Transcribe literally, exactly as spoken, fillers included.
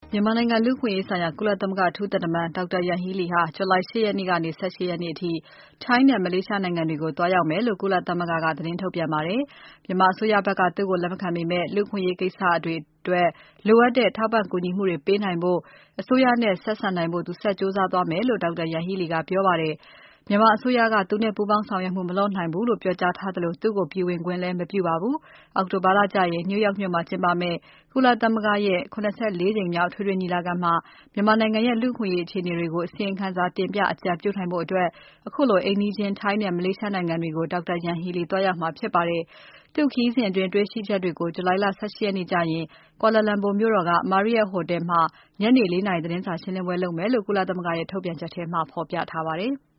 မြန်မာနိုင်ငံလူ့အခွင့်အရေးဆိုင်ရာ ကုလသမဂ္ဂအထူးသံတမန် Dr. Yanghee Lee ဟာ July ၈ ရက်နေ့ကနေ ၁၈ ရက်နေ့အထိ ထိုင်းနဲ့ မလေးရှားနိုင်ငံတွေကို သွားရောက်မယ်လို့ ကုလသမဂ္ဂက သတင်းထုတ်ပြန်ပါတယ်။ မြန်မာအစိုးရဘက်က သူ့ကိုလက်မခံပေမဲ့ လူ့အခွင့်အရေးကိစ္စတွေအတွက် လိုအပ်တဲ့ ထောက်ပံ့ကူညီမှုတွေပေးနိုင်ဖို့ အစိုးရနဲ့ ဆက်ဆံနိုင်ဖို့ သူဆက်ကြိုးစားသွားမယ်လို့ Dr. Yanghee Lee ကပြောပါတယ်။ မြန်မာအစိုးရက သူနဲ့ပူးပေါင်းဆောင်ရွက်မှု မလုပ်နိုင်ဘူးလို့ ပြောကြားထားသလို သူ့ကိုပြည်ဝင်ခွင့်လည်း မပြုပါဘူး။ အောက်တိုဘာလကျရင် New York မြို့မှာကျင်းပမယ့် ကုလသမဂ္ဂရဲ့ ၇၄ ကြိမ်မြောက် အထွေထွေညီလာခံမှာ မြန်မာနိုင်ငံရဲ့ လူ့အခွင့်အရေးအခြေအနေတွေကို အစီရင်ခံစာတင်ပြ အကြံပြုနိုင်ဖို့ ခုလိုအိမ်နီးချင်း ထိုင်းနဲ့ မလေးရှားနိုင်ငံတွေကို Dr. Yanghee Lee သွားရောက်မှာဖြစ်ပါတယ်။ သူ့ခရီးစဉ်အတွင်း တွေ့ရှိချက်တွေကို July လ ၁၈ ရက်နေ့ကျရင် Kuala Lumpur မြို့တော်က Marriott ဟိုတယ်မှာ ညနေ ၄ နာရီ သတင်းစာရှင်းပွဲလုပ်မယ်လို့ ကုလသမဂ္ဂရဲ့ ထုတ်ပြန်ချက်ထဲမှာ ဖော်ပြထားပါတယ်။